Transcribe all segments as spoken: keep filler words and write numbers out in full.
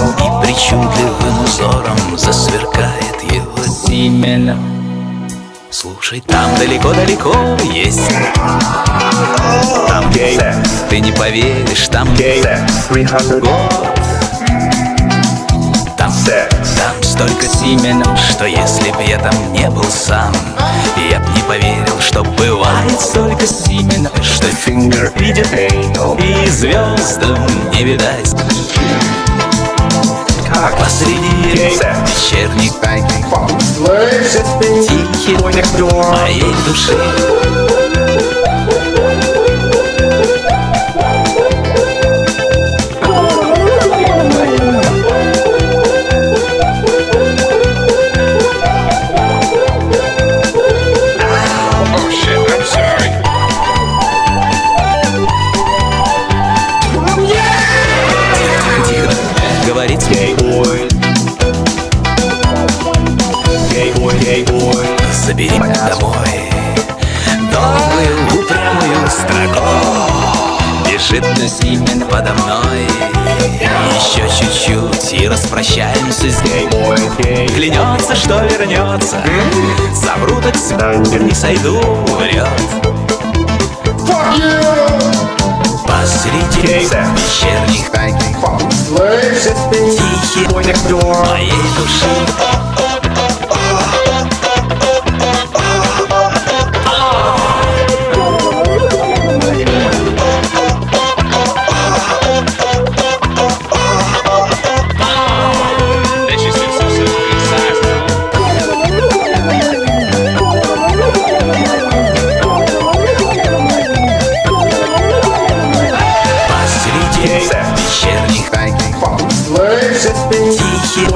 И причудливым узором засверкает его семя. Слушай, там далеко-далеко есть, там ты не поверишь, там год. Там, там столько семен, что если б я там не был сам, я б не поверил, что бывает столько семен, что фингер видит и звездам не видать. Посреди вечерних тихих моей души говорит гей-бой, гей-бой, забери меня домой. Долгую упрямую строку бежит на семен подо мной. Еще чуть-чуть и распрощаемся с гей-бой. Клянется, что вернется, совру так не сойду, врет. Посреди вечерних тихих моей души вечерних тихих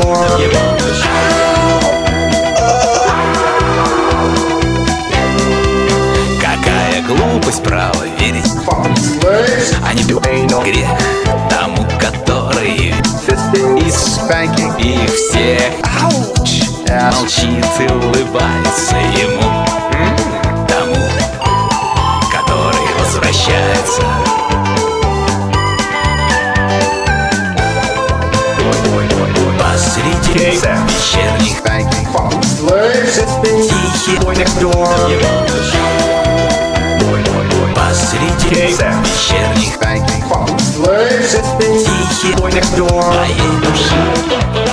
какая глупость, право верить, а не грех тому, который из их всех молчит и улыбается ему, тому, который возвращается. Посреди вечерних тихих посреди вечерних тихих моей души.